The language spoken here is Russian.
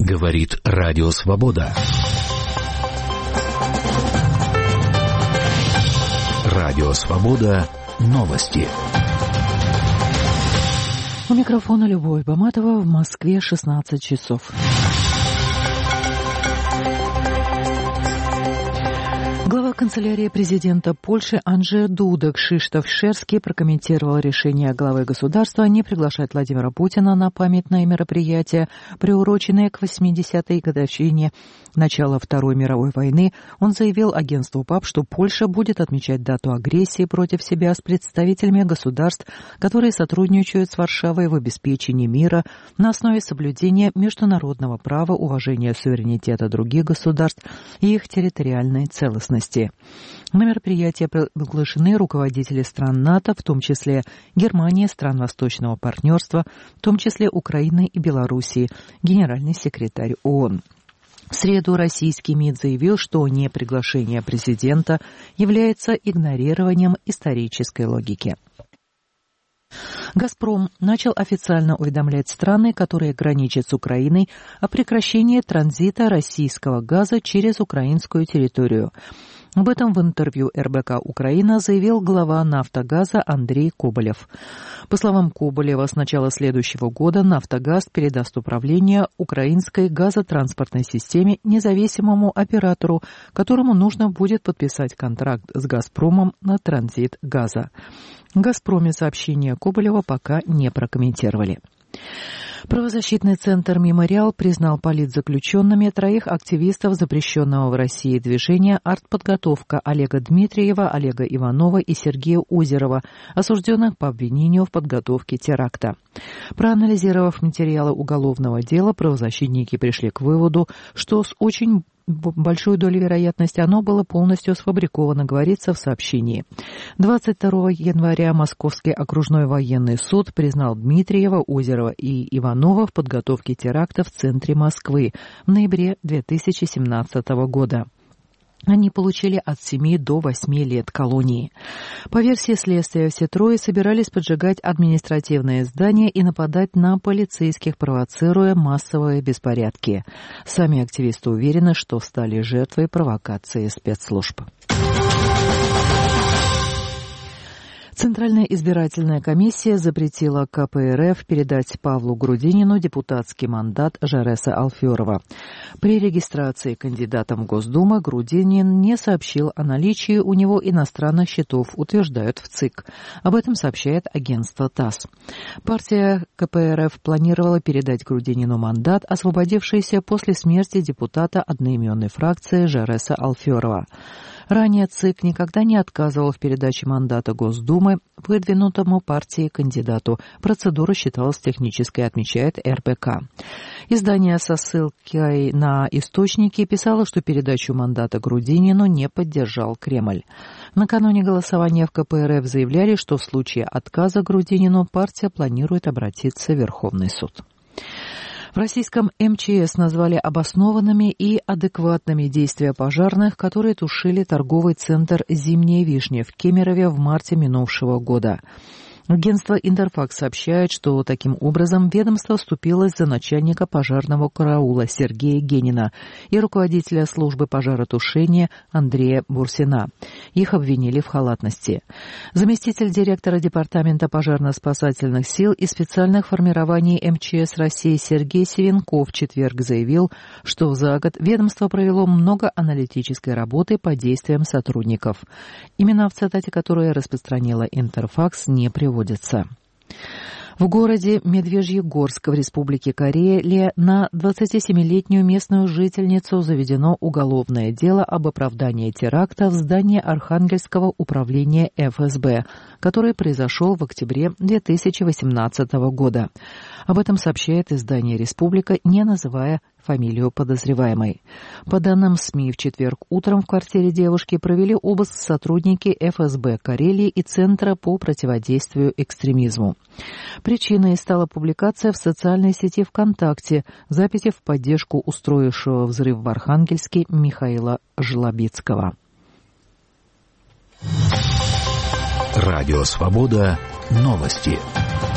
Говорит Радио Свобода. Радио Свобода. Новости. У микрофона Любовь Баматова. В Москве 16 часов. Глава канцелярии президента Польши Анджей Дуда Кшиштоф-Шерский прокомментировал решение главы государства не приглашать Владимира Путина на памятное мероприятие, приуроченное к 80-й годовщине начала Второй мировой войны. Он заявил агентству ПАП, что Польша будет отмечать дату агрессии против себя с представителями государств, которые сотрудничают с Варшавой в обеспечении мира на основе соблюдения международного права, уважения суверенитета других государств и их территориальной целостности. На мероприятии приглашены руководители стран НАТО, в том числе Германии, стран Восточного партнерства, в том числе Украины и Белоруссии, генеральный секретарь ООН. В среду российский МИД заявил, что неприглашение президента является игнорированием исторической логики. «Газпром» начал официально уведомлять страны, которые граничат с Украиной, о прекращении транзита российского газа через украинскую территорию. Об этом в интервью РБК «Украина» заявил глава «Нафтогаза» Андрей Коболев. По словам Коболева, с начала следующего года «Нафтогаз» передаст управление украинской газотранспортной системе независимому оператору, которому нужно будет подписать контракт с «Газпромом» на транзит газа. В «Газпроме» сообщение Коболева пока не прокомментировали. Правозащитный центр «Мемориал» признал политзаключенными 3 активистов запрещенного в России движения «Артподготовка» Олега Дмитриева, Олега Иванова и Сергея Озерова, осужденных по обвинению в подготовке теракта. Проанализировав материалы уголовного дела, правозащитники пришли к выводу, что с очень большой долей вероятности оно было полностью сфабриковано, говорится в сообщении. 22 января Московский окружной военный суд признал Дмитриева, Озерова и Иванова в подготовке теракта в центре Москвы в ноябре 2017 года. Они получили от 7 до 8 лет колонии. По версии следствия, все 3 собирались поджигать административные здания и нападать на полицейских, провоцируя массовые беспорядки. Сами активисты уверены, что стали жертвой провокации спецслужб. Центральная избирательная комиссия запретила КПРФ передать Павлу Грудинину депутатский мандат Жареса Алферова. При регистрации кандидатом в Госдуму Грудинин не сообщил о наличии у него иностранных счетов, утверждают в ЦИК. Об этом сообщает агентство ТАСС. Партия КПРФ планировала передать Грудинину мандат, освободившийся после смерти депутата одноименной фракции Жареса Алферова. Ранее ЦИК никогда не отказывал в передаче мандата Госдумы выдвинутому партии кандидату. Процедура считалась технической, отмечает РБК. Издание со ссылкой на источники писало, что передачу мандата Грудинину не поддержал Кремль. Накануне голосования в КПРФ заявляли, что в случае отказа Грудинину партия планирует обратиться в Верховный суд. В российском МЧС назвали обоснованными и адекватными действия пожарных, которые тушили торговый центр «Зимняя вишня» в Кемерове в марте минувшего года. Агентство «Интерфакс» сообщает, что таким образом ведомство вступилось за начальника пожарного караула Сергея Генина и руководителя службы пожаротушения Андрея Бурсина. Их обвинили в халатности. Заместитель директора Департамента пожарно-спасательных сил и специальных формирований МЧС России Сергей Севенков в четверг заявил, что за год ведомство провело много аналитической работы по действиям сотрудников. Имена в цитате, которую распространила «Интерфакс», не приводятся. В городе Медвежьегорск в Республике Карелия на 27-летнюю местную жительницу заведено уголовное дело об оправдании теракта в здании Архангельского управления ФСБ, который произошел в октябре 2018 года. Об этом сообщает издание «Республика», не называя фамилию подозреваемой. По данным СМИ, в четверг утром в квартире девушки провели обыск сотрудники ФСБ Карелии и Центра по противодействию экстремизму. Причиной стала публикация в социальной сети ВКонтакте записи в поддержку устроившего взрыв в Архангельске Михаила Жлобицкого. Радио «Свобода». Новости.